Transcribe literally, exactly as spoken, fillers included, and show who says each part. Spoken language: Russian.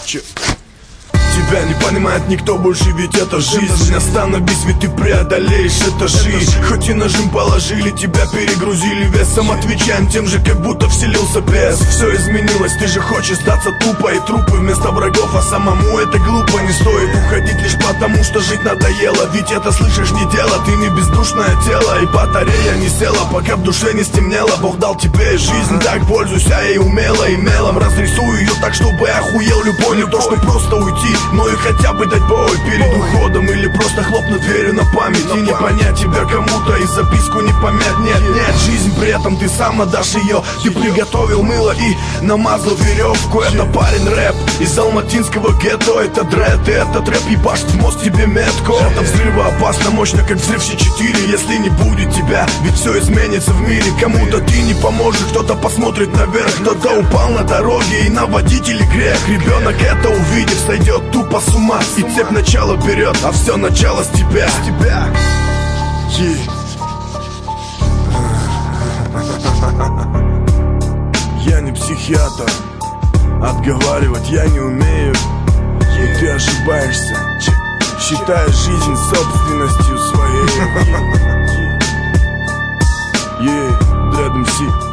Speaker 1: Че? Тебя не понимает никто больше, ведь это жизнь. Остановись, ведь ты преодолеешь это жизнь. Хоть и нажим положили, тебя перегрузили весом. Отвечаем тем же, как будто вселился бес. Все изменилось, ты же хочешь сдаться тупо. И трупы вместо врагов, а самому это глупо. Не стоит уходить лишь потому, что жить надоело. Ведь это, слышишь, не дело, ты не бездушное тело. И батарея не села, пока в душе не стемнело. Бог дал тебе жизнь, так пользуйся и умело. И мелом разрисую ее так, чтобы охуел любой. Не то, что просто уйти, но и хотя бы дать бой перед уходом. Или просто хлопнуть дверью на память. И не понять тебя кому-то, и записку не помять. Нет, нет, жизнь при этом ты сам отдашь ее. Ты приготовил мыло и намазал веревку. Это парень рэп из алматинского гетто. Это дред, и этот рэп ебашит в мозг тебе метко. Это взрывоопасно, мощно, как взрыв С четыре. Если не будет тебя, ведь все изменится в мире. Кому-то ты не поможешь, кто-то посмотрит наверх. Кто-то упал на дороге, и на водителе грех. Ребенок это увидев, сойдет тупо с ума. И цепь начало берет, а все начало с тебя, с тебя. Yeah. Я не психиатр, отговаривать я не умею. И ты ошибаешься, считаешь жизнь собственностью своей. Yeah, Dread эм си.